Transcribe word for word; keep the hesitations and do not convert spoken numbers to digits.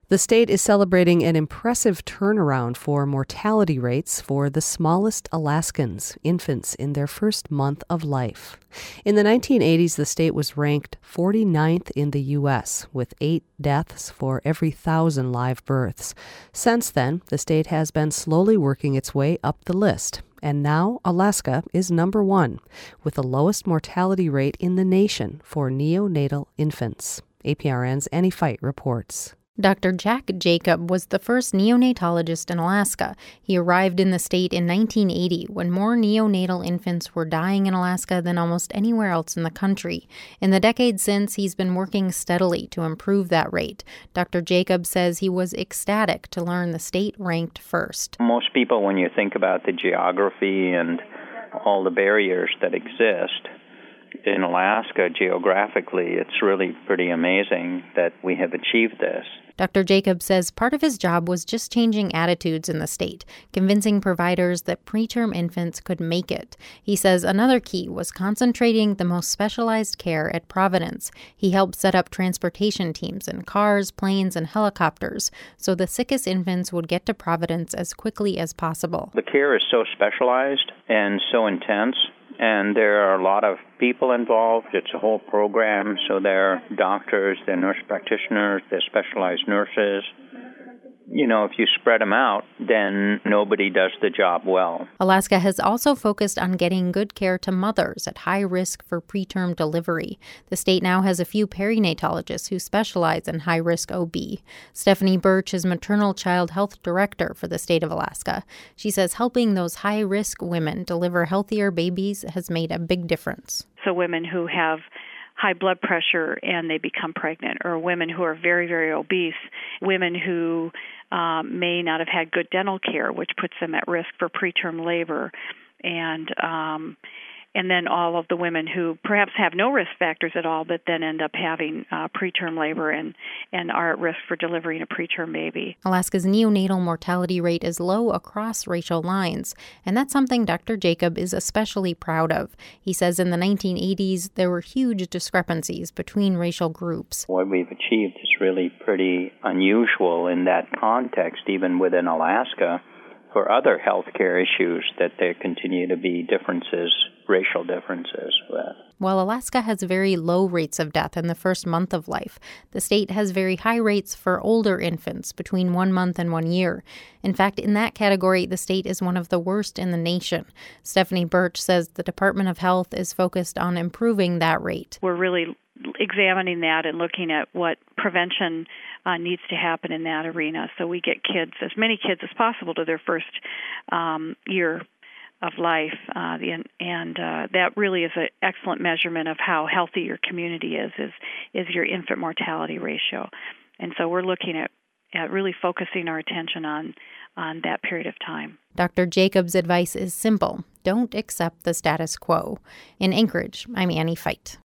The state is celebrating an impressive turnaround for mortality rates for the smallest Alaskans, infants in their first month of life. In the nineteen eighties, the state was ranked forty-ninth in the U S, with eight deaths for every thousand live births. Since then, the state has been slowly working its way up the list. And now Alaska is number one, with the lowest mortality rate in the nation for neonatal infants. A P R N's Annie Fight reports. Doctor Jack Jacob was the first neonatologist in Alaska. He arrived in the state in nineteen eighty when more neonatal infants were dying in Alaska than almost anywhere else in the country. In the decades since, he's been working steadily to improve that rate. Doctor Jacob says he was ecstatic to learn the state ranked first. Most people, when you think about the geography and all the barriers that exist in Alaska geographically, it's really pretty amazing that we have achieved this. Doctor Jacob says part of his job was just changing attitudes in the state, convincing providers that preterm infants could make it. He says another key was concentrating the most specialized care at Providence. He helped set up transportation teams in cars, planes, and helicopters so the sickest infants would get to Providence as quickly as possible. The care is so specialized and so intense, and there are a lot of people involved. It's a whole program, so there are doctors, there are nurse practitioners, there are specialized nurses. You know, if you spread them out, then nobody does the job well. Alaska has also focused on getting good care to mothers at high risk for preterm delivery. The state now has a few perinatologists who specialize in high-risk O B. Stephanie Birch is maternal child health director for the state of Alaska. She says helping those high-risk women deliver healthier babies has made a big difference. So women who have high blood pressure and they become pregnant, or women who are very, very obese, women who um, may not have had good dental care, which puts them at risk for preterm labor, and um, and then all of the women who perhaps have no risk factors at all, but then end up having uh, preterm labor and, and are at risk for delivering a preterm baby. Alaska's neonatal mortality rate is low across racial lines, and that's something Doctor Jacob is especially proud of. He says in the nineteen eighties, there were huge discrepancies between racial groups. What we've achieved is really pretty unusual in that context, even within Alaska. For other healthcare issues, that there continue to be differences, racial differences with. While Alaska has very low rates of death in the first month of life, the state has very high rates for older infants between one month and one year. In fact, in that category, the state is one of the worst in the nation. Stephanie Birch says the Department of Health is focused on improving that rate. We're really examining that and looking at what prevention uh, needs to happen in that arena, so we get kids, as many kids as possible, to their first um, year of life, uh, the, and uh, that really is an excellent measurement of how healthy your community is, is, is your infant mortality ratio. And so we're looking at, at really focusing our attention on, on that period of time. Doctor Jacob's advice is simple. Don't accept the status quo. In Anchorage, I'm Annie Fight.